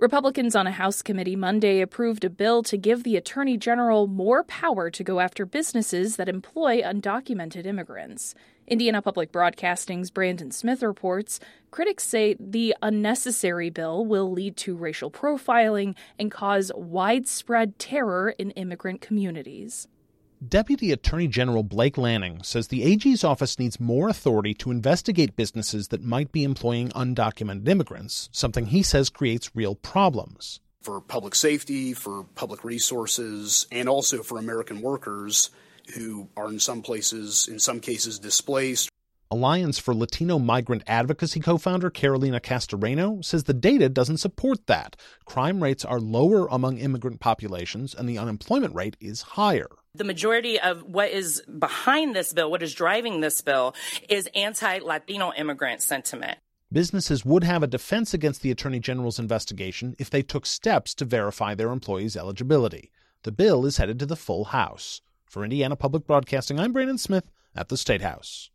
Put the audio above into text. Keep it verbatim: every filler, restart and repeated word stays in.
Republicans on a House committee Monday approved a bill to give the Attorney General more power to go after businesses that employ undocumented immigrants. Indiana Public Broadcasting's Brandon Smith reports critics say the unnecessary bill will lead to racial profiling and cause widespread terror in immigrant communities. Deputy Attorney General Blake Lanning says the A G's office needs more authority to investigate businesses that might be employing undocumented immigrants, something he says creates real problems. For public safety, for public resources, and also for American workers who are in some places, in some cases, displaced. Alliance for Latino Migrant Advocacy co-founder Carolina Castoreno says the data doesn't support that. Crime rates are lower among immigrant populations, and the unemployment rate is higher. The majority of what is behind this bill, what is driving this bill, is anti-Latino immigrant sentiment. Businesses would have a defense against the Attorney General's investigation if they took steps to verify their employees' eligibility. The bill is headed to the full House. For Indiana Public Broadcasting, I'm Brandon Smith at the State House.